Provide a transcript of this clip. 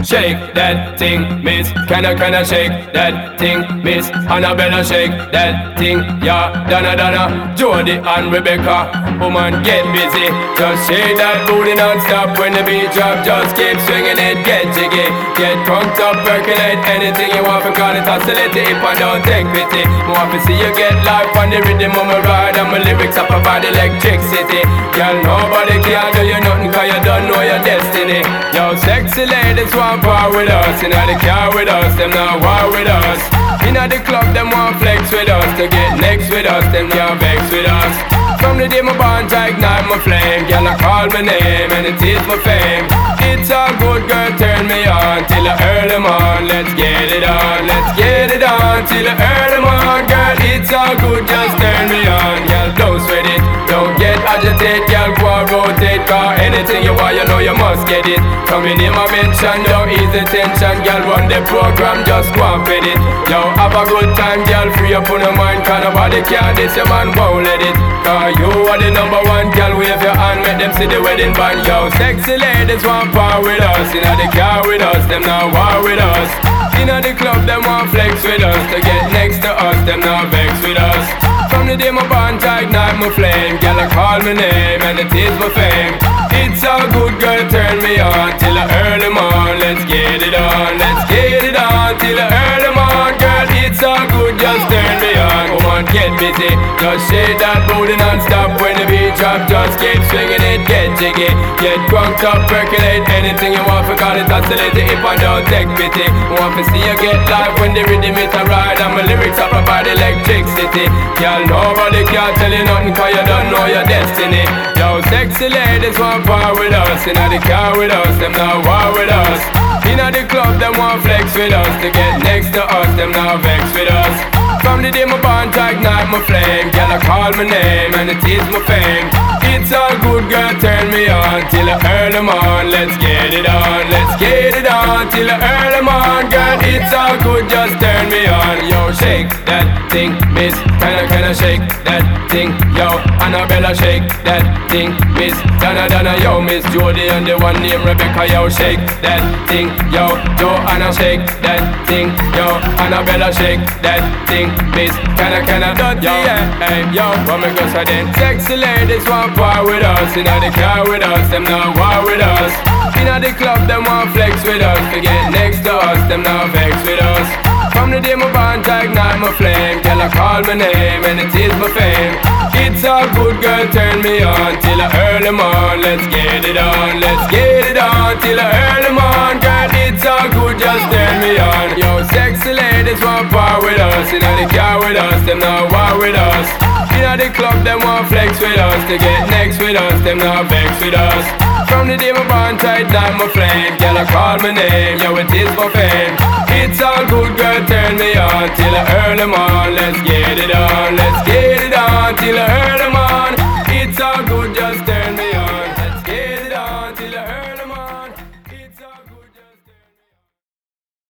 shake that thing, miss. Can I shake that thing, miss? Annabella, shake that thing, yeah. Donna, Jody and Rebecca, woman, get busy. Just shake that booty non-stop when the beat drop. Just keep swinging it, get jiggy. Get crunked up, percolate anything you want. For call it oscillate if I don't take pity. Want to see you get life on the rhythm of my ride. And my lyrics up about electricity. Girl, nobody can do you nothing, cause you don't know your destiny. Yo, sexy ladies want part with us. Inna the car with us, them not war with us. Inna the club, them want flex with us. To get next with us, them can't vex with us. From the day my bond, I ignite my flame. Girl, I call my name and it is my fame. It's all good, girl, turn me on till I earn them on. Let's get it on, let's get it on till I earn them on. Girl, it's all good, just turn me on. Girl, don't sweat it, don't get agitated. Girl, go and rotate, cause anything you want, you know you must get it. From your name I mention, don't ease the tension. Girl, run the program, just go and fit it. Yo, have a good time, girl, free up on your mind. Cause nobody can this, your man won't let it. Cause you are the number one, girl, wave your hand, make them see the wedding band. Yo, sexy ladies want part with us. Inna the car with us, them not war with us. Inna the club, them want flex with us. To get next to us, them not vex with us. From the day my bond, I ignite my flame. Girl, I call my name and it is my fame. It's all good, girl, turn me on till I earn them on. Let's get it on, let's get it on till I earn them on. Girl, it's all good, just turn me on. Come on, get busy, just shake that booty non-stop. When the beat drop, just keep swinging it, get jiggy. Get crunked up, percolate anything you want. For call it oscillate if I don't take pity. Want to see you get live when the rhythm is a ride. And my lyrics up about electricity. Girl, nobody can tell you nothing, cause you don't know your destiny. Yo, sexy ladies want part with us. Inna the car with us, them not war with us. Inna the club, them want flex with us. To get next to us, them not vex with us. From the day my bond, I ignite my flame. Girl, I call my name and it is my fame. It's all good, girl, turn me on till I earn them on. Let's get it on, let's get it on till I earn them on. Girl, it's all good, just turn me on. Yo, shake that thing, miss. Can I shake that thing? Yo, Annabella, shake that thing, miss. Donna, yo, Miss Jody and the one named Rebecca. Yo, shake that thing, yo. Joanna, shake that thing, yo. Annabella, shake that thing, miss. Can I, yo, hey, yo. What me go say then? Sexy ladies want part with us. Inna the car with us, them not war with us. Inna the club, them want flex with us. To get next to us, them not vex with us. From the day my bond, I ignite my flame. Girl, I call my name and it is my fame. It's all good, girl, turn me on till I earn them on. Let's get it on, let's get it on till I earn them on. Girl, it's all good, just turn me on. Yo, sexy ladies want part with us. Inna the car with us, them not war with us. Inna the club, them want flex with us. To get next with us, them not vex with us. From the day my bond, I ignite my flame. Girl, I call my name, yo, it is my fame. It's all good, girl, turn me on till I